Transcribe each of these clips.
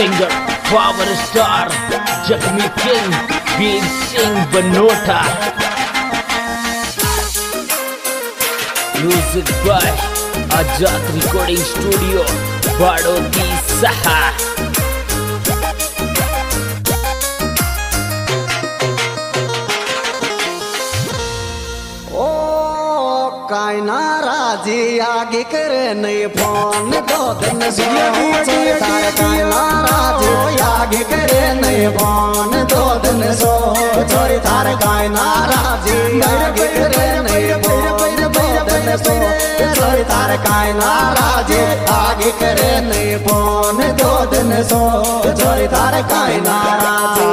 Singer power star Jagmi king Veer Singh Banota. Music by Azad recording studio Badoti सहा। काय नाराजी आगे करे नहीं फोन दो दिन सोई तार काय नाराजी आगे करे नहीं फोन दो दिन सो छोरी तार काय नाराजी आगे करे नहीं फोन दो दिन सो छोरी तार काय नाराजी आगे करे नहीं फोन दो दिन सो छोरी तार काय नाराजी।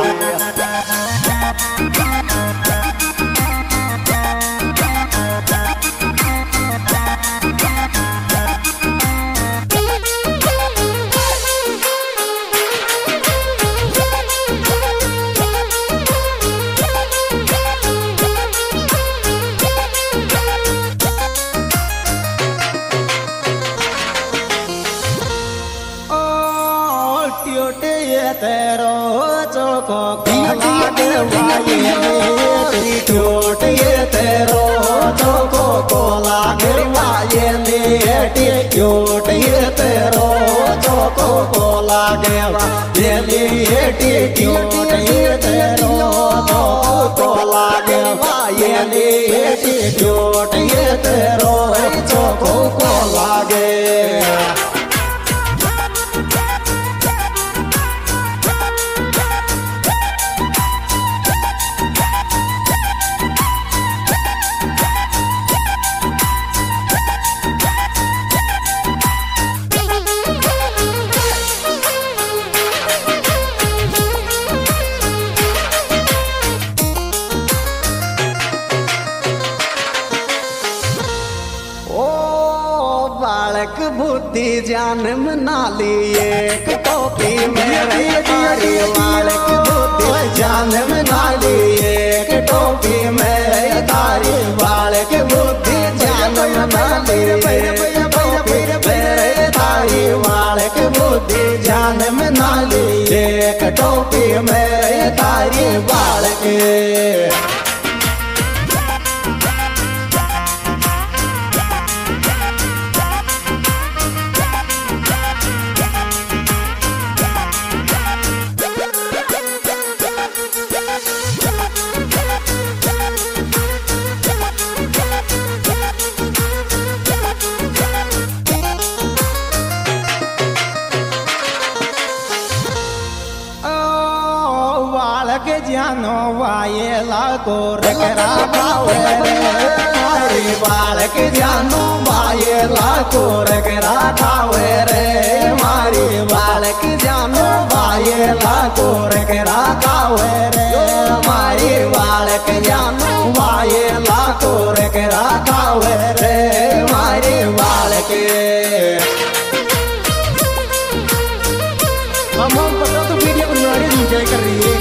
तेरो चोको लागे वाये टूट ये तेरो चोको को लागे वाये लेटी टूट ये तेरो चोको को लागे वाये लेटी टूट ये तेरो चोको को लागे वाये लेटी टूट ये तेरो चोको को लागे। बालक बुद्धि जन्म ना लिए एक टोपी मेरे तारी बालक बुद्धि जन्म ना लिए एक टोपी मेरे तारी बालक बुद्धि जन्म ना लिए मेरे तारी बालक बुद्धि जन्म ना लिए एक टोपी मेरे तारी बालक। के जानो वाये लाको रकरा भावे रे बालक जानो वाये लाको रकरा भावे रे मारी बालक जानो वाये लाको रकरा भावे रे मारी बालक जानो वाये लाको रकरा भावे रे मारी बालक। हम पता तो वीडियो बनवा रही एंजॉय कर रही है।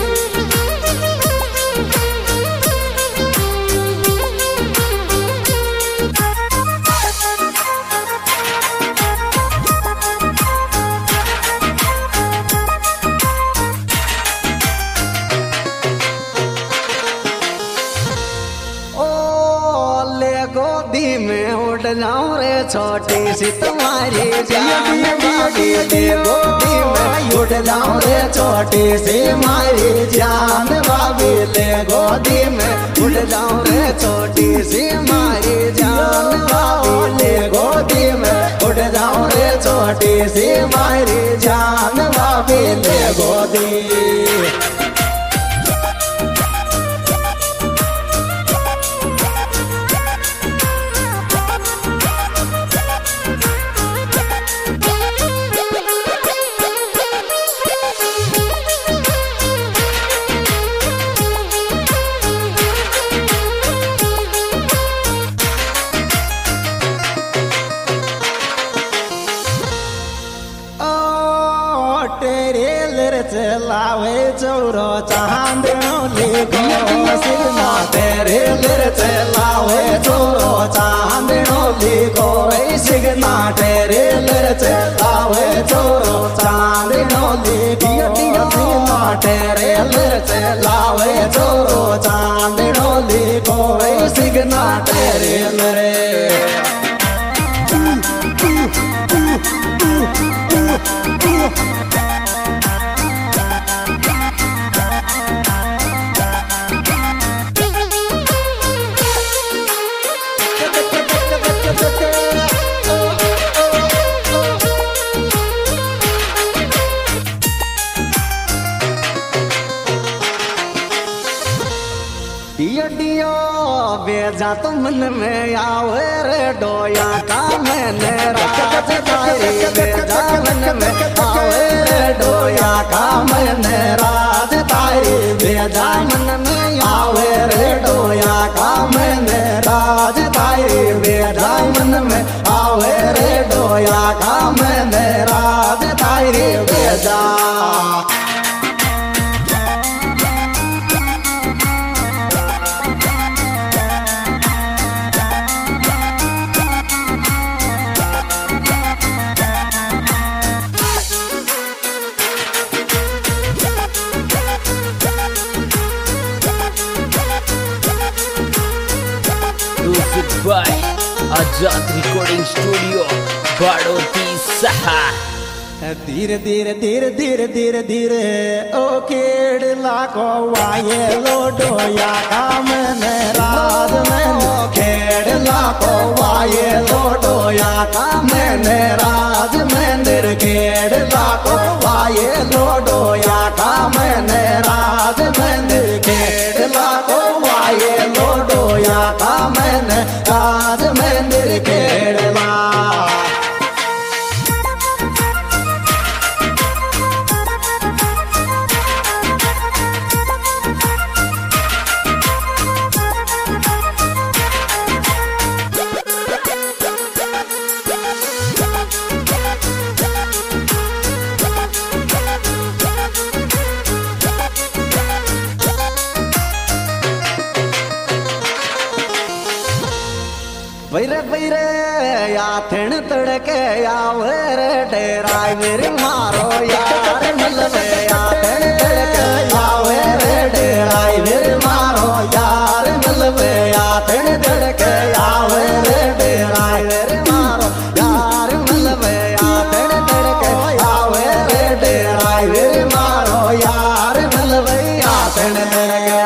गोदी में उड़ जाऊं रे छोटी सी तुम्हारी जान बाबी ले गोदी में उड़ जाऊं रे छोटी सी मारी जान बाबी ले गोदी में उड़ जाऊं रे छोटी सी मारी जान बाबी ले गोदी में उड़ जाऊं रे छोटी सी मारी जान बाबी ले गोदी। चलावे चौरो चांद लिखो सिग्मा तेरे लिर चलावे चौरो चांद लिखो सिग्मा तेरे लिर चलावे चौरो चांद लचे लावे चोरो चांदनो लिखो सिगना तेरे लरे डियो डियो बेजा तो मन में आवे रे डोया का मैंने राज तारी बेजा मन में आवे रे डोया का मैंने राज तारी बेजा मन में आवे रे डोया का मैंने राज तारी बेजा मन में आवे रे डोया का मैंने राज तारी बेजा Music by Ajat Recording Studio, Badoti Saha. धीरे धीरे धीरे धीरे धीरे धीरे ओ खेड़ला को वाये लोडो या काम ने राज में खेड़ला को वाये लोडो या काम ने राज में खेड़ला को वाये लोडो या काम ने राज में खेड़ला को वाये लोडो या काम ने राज में खेड़ला बैरे बैरे या थिण तड़के आवे रे डेराय मेरे मारो यार मलवे या थिण तड़के आवे रे डेराय मेरे मारो यार मलवे या थिण तड़के आवे रे डेराय मेरे मारो यार मलवे या थिण तड़के आवे रे डेराय मेरे मारो यार मलवे या थिण तड़के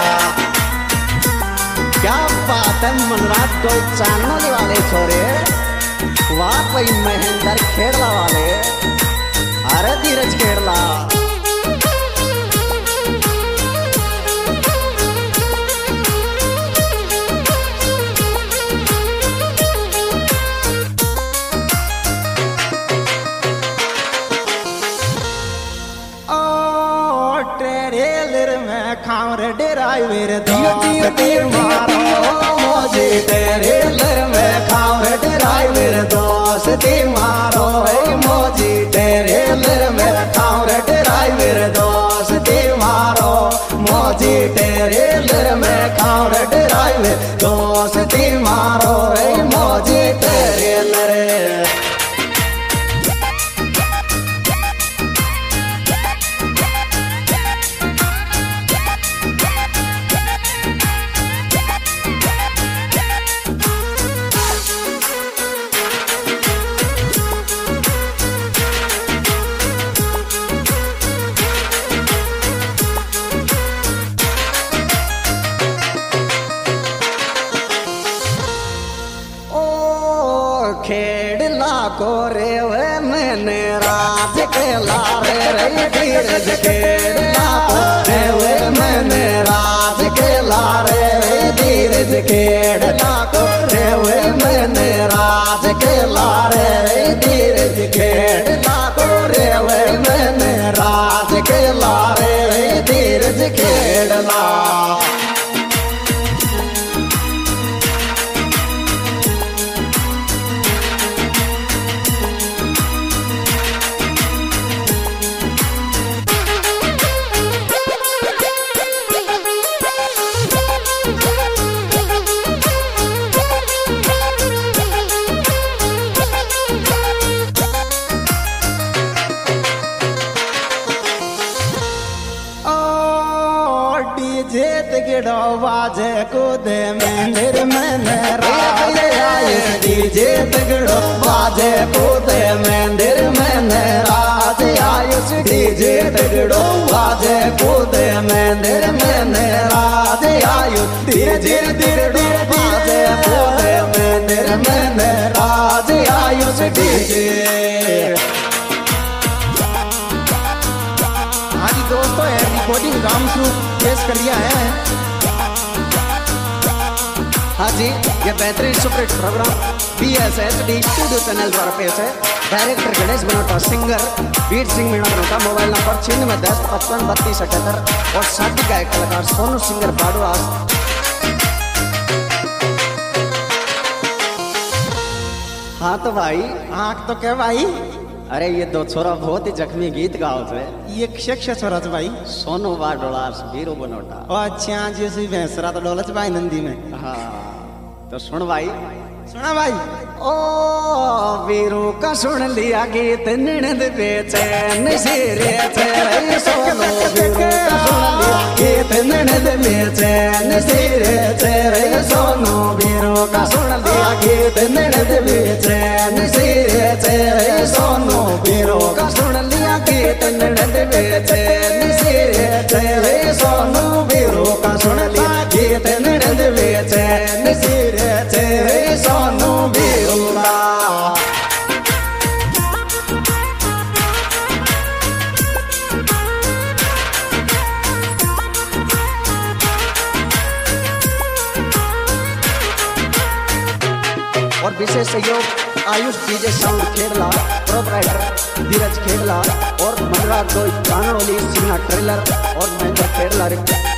क्या बात है मनराज को चांदनोली वाले छोरे वाह भाई महेंद्र खेड़ला वाले अरे धीरज खेड़ला ट्रेलर में खावर ड्राइवर दोस्त मारो मोजे ट्रेलर में खावर ड्राइवर दोस्त मारो मोजी ट्रेलर में खावर ड्राइवर दोस्त मारो मोजी ट्रेलर में खावर ड्राइवर दोस्त मारो मोजी ट्रेलर खेड़ला को रे वे मैंने राज के लारे रे धीरज खेड़ला को रे वे मैंने राज के लारे रे धीरज खेड़ला को रे वे मैंने राज के लारे रे धीरज खेड़ला को रे वे मैंने राज के लारे रे धीरज खेड़ला बाजे कूदे मंदिर में राज आयुष डीजे तगड़ो बाजे कूदे मंदिर में राज आयुष डीजे तगड़ो बाजे कूदे मंदिर में राज आयुष धीरे धीरे धीरे धीरे बाजे कूदे मंदिर में राज आयुष डीजे। हाँ जी दोस्तों, रिकॉर्डिंग रामस्वरूप पेश कर दिया है। हाँ जी, ये बेहतरीन superhit programme BSHD studio channel द्वारा पेश है। Director Ganesh Banota, singer Veer Singh Meena Banota. Mobile number 9610553278 और साथी गायक कलाकार सोनू सिंगर बाडवास। हाँ तो भाई, हाँ तो क्या भाई, अरे ये दो छोरा बहुत ही जख्मी गीत गाओ थे। ये क्षक्ष छोरा थे भाई, सोनू बाडोलास वीरू बनोटा। अच्छा जैसे भैंसरा तो डोलच भाई नंदी में। हाँ तो सुन भाई, सुना भाई। ओ वीरू का सुन लिया गीत निनद बेचैन सिरे थे सोनू। वीरू का सुन लिया गीत निनद बेचैन सिरे थे सोनू। वीरू का सुन लिया गीत निनद बेचैन सिरे थे सोनू। वीरू का सुन लिया गीत निनद बेचैन सिरे थे सोनू। वीरू का सुन लिया गीत निनद बेचैन सिरे थे सोनू। वीरू और विशेष सहयोग Ayush DJ sound Khedla, proprietor Dheeraj Khedla और मनराज दो कानोली सिन्हा ट्रेलर और महेंद्र खेड़ला।